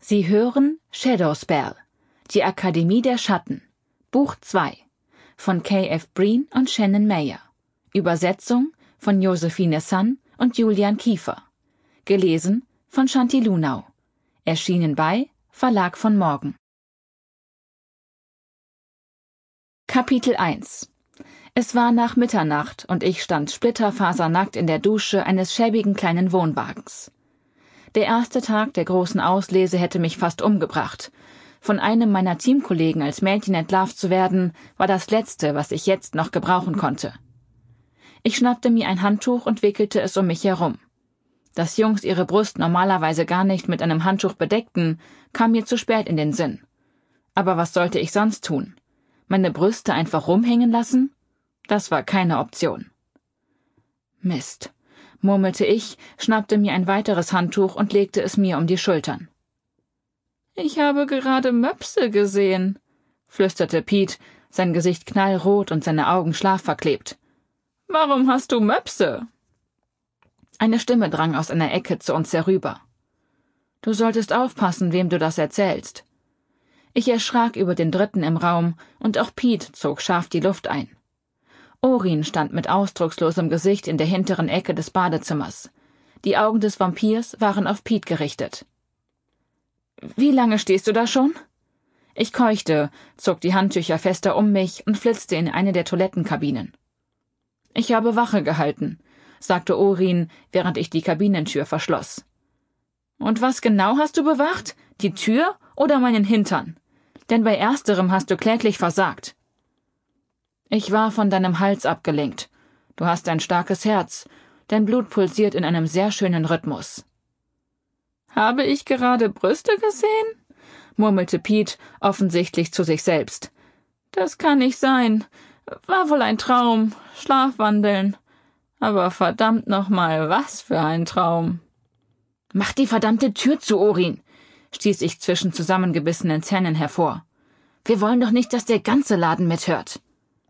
Sie hören Shadowspell, die Akademie der Schatten, Buch 2, von K.F. Breen und Shannon Meyer. Übersetzung von Josephine Sun und Julian Kiefer. Gelesen von Shanti Lunau. Erschienen bei Verlag von Morgen. Kapitel 1. Es war nach Mitternacht und ich stand splitterfasernackt in der Dusche eines schäbigen kleinen Wohnwagens. Der erste Tag der großen Auslese hätte mich fast umgebracht. Von einem meiner Teamkollegen als Mädchen entlarvt zu werden, war das Letzte, was ich jetzt noch gebrauchen konnte. Ich schnappte mir ein Handtuch und wickelte es um mich herum. Dass Jungs ihre Brust normalerweise gar nicht mit einem Handtuch bedeckten, kam mir zu spät in den Sinn. Aber was sollte ich sonst tun? Meine Brüste einfach rumhängen lassen? Das war keine Option. Mist, murmelte ich, schnappte mir ein weiteres Handtuch und legte es mir um die Schultern. »Ich habe gerade Möpse gesehen«, flüsterte Pete, sein Gesicht knallrot und seine Augen schlafverklebt. »Warum hast du Möpse?« Eine Stimme drang aus einer Ecke zu uns herüber. »Du solltest aufpassen, wem du das erzählst.« Ich erschrak über den Dritten im Raum, und auch Pete zog scharf die Luft ein. Orin stand mit ausdruckslosem Gesicht in der hinteren Ecke des Badezimmers. Die Augen des Vampirs waren auf Pete gerichtet. »Wie lange stehst du da schon?« Ich keuchte, zog die Handtücher fester um mich und flitzte in eine der Toilettenkabinen. »Ich habe Wache gehalten«, sagte Orin, während ich die Kabinentür verschloss. »Und was genau hast du bewacht? Die Tür oder meinen Hintern? Denn bei ersterem hast du kläglich versagt.« »Ich war von deinem Hals abgelenkt. Du hast ein starkes Herz. Dein Blut pulsiert in einem sehr schönen Rhythmus.« »Habe ich gerade Brüste gesehen?« murmelte Pete, offensichtlich zu sich selbst. »Das kann nicht sein. War wohl ein Traum. Schlafwandeln. Aber verdammt nochmal, was für ein Traum.« »Mach die verdammte Tür zu, Orin«, stieß ich zwischen zusammengebissenen Zähnen hervor. »Wir wollen doch nicht, dass der ganze Laden mithört.«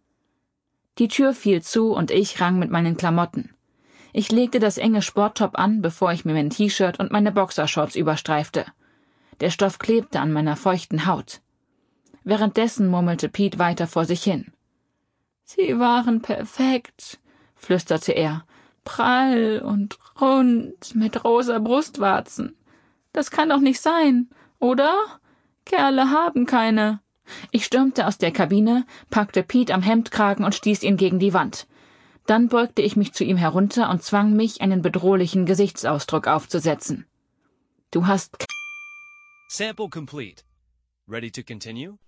Die Tür fiel zu und ich rang mit meinen Klamotten. Ich legte das enge Sporttop an, bevor ich mir mein T-Shirt und meine Boxershorts überstreifte. Der Stoff klebte an meiner feuchten Haut. Währenddessen murmelte Pete weiter vor sich hin. »Sie waren perfekt«, flüsterte er, »prall und rund mit rosa Brustwarzen. Das kann doch nicht sein, oder? Kerle haben keine.« Ich stürmte aus der Kabine, packte Pete am Hemdkragen und stieß ihn gegen die Wand. Dann beugte ich mich zu ihm herunter und zwang mich, einen bedrohlichen Gesichtsausdruck aufzusetzen. »Du hast...« Sample complete. Ready to continue?